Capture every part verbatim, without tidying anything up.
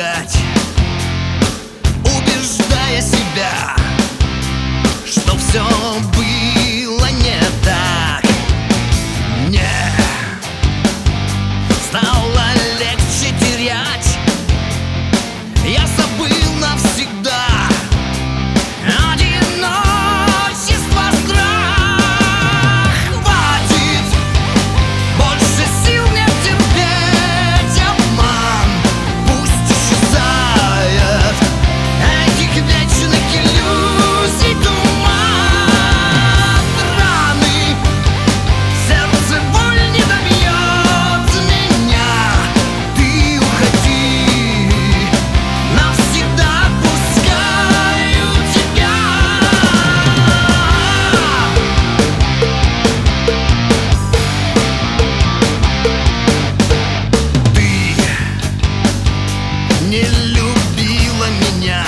лгать, убеждая себя, что все было не так. Мне стало легче терять, я забыл навсегда одиночество, страх. Хватит, больше сил нет терпеть обман, пусть исчезает этих вечных иллюзий туман. Раны, сердце боль не добьет меня, ты уходи навсегда, пускаю тебя. Ты не любила меня,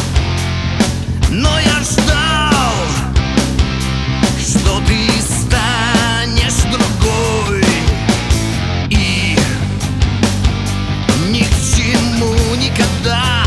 но я ждал, что ты станешь другой, и ни к чему никогда